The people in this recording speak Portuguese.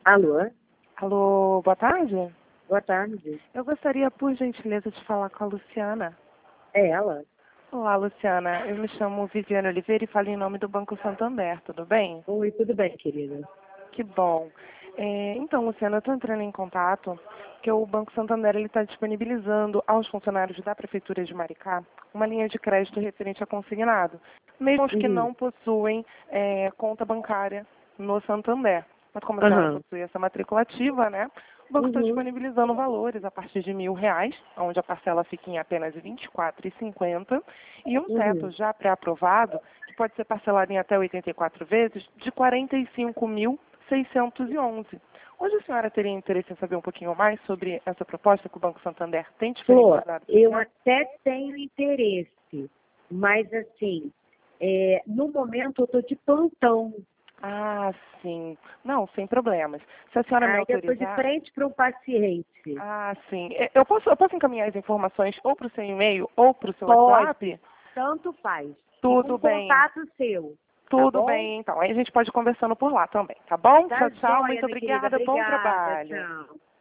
Alô? Alô, boa tarde. Boa tarde. Eu gostaria, por gentileza, de falar com a Luciana. É ela? Olá, Luciana. Eu me chamo Viviane Oliveira e falo em nome do Banco Santander, tudo bem? Oi, tudo bem, querida? Que bom. Então, Luciana, eu estou entrando em contato porque o Banco Santander está disponibilizando aos funcionários da Prefeitura de Maricá uma linha de crédito referente a consignado, mesmo os que não possuem conta bancária no Santander. Mas como a senhora Aham. possui essa matrícula ativa, né? O banco está disponibilizando valores a partir de R$ 1.000, onde a parcela fica em apenas R$ 24,50, e um teto já pré-aprovado, que pode ser parcelado em até 84 vezes, de R$ 45.611. Hoje a senhora teria interesse em saber um pouquinho mais sobre essa proposta que o Banco Santander tem Flor, disponibilizado? eu até tenho interesse, mas assim, no momento eu estou de plantão. Ah, sim. Não, sem problemas. Se a senhora me Aí eu estou de autorizar... frente para um paciente. Ah, sim. Eu posso encaminhar as informações ou para o seu e-mail ou para o seu Pode, WhatsApp? tanto faz. Fica Tudo um bem. contato seu, tá Tudo bom? bem, então. Aí a gente pode ir conversando por lá também, tá bom? Tá Tchau, tchau. joia, Muito minha querida. obrigada. Bom Obrigada, trabalho. tchau.